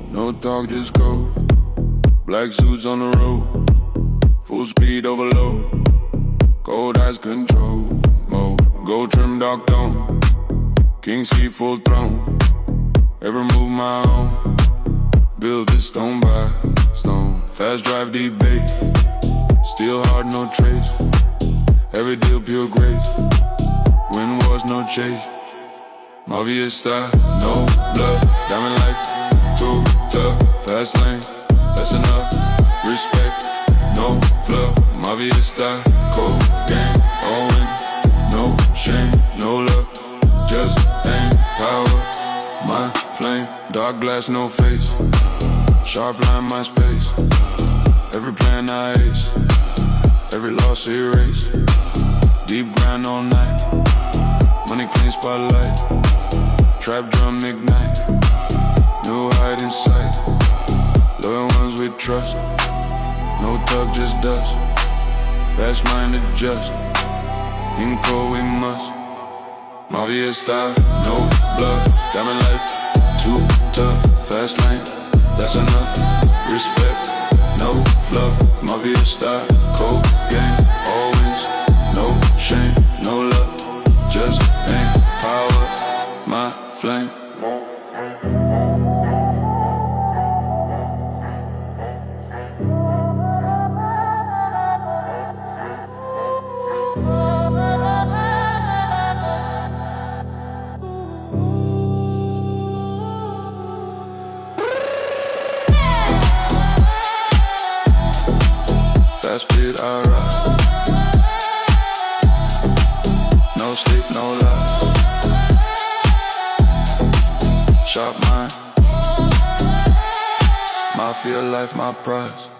No talk, just go. Black suits on the road, full speed overload. Cold eyes control mode. Gold trim, dark dome. King seat, full throne. Every move my own. Build this stone by stone. Fast drive, deep base. Steel hard, no trace. Every deal, pure grace. Win wars, no chase. Mafia style, no bluff. Diamond life, too tough. Fast lane, that's enough. Respect, no fluff. Mafia style, cold game, all in. No shame, no luck. Just aim, power, my flame. Dark glass, no face. Sharp line, my space. Every plan I ace. Every loss erase. Deep grind all night. Money clean spotlight. Trap drum ignite. New hide in sight. Loyal ones we trust. No talk, just dust. Fast minded just. In cold we must. Mafia style, no bluff. Diamond life, too tough. Fast lane, that's enough. Respect, no fluff. Mafia style, cold game, always. No shame, no love. Just aim, power, my flame. Fast speed, I rise. No sleep, no lies. Sharp mind. Mafia life, my prize.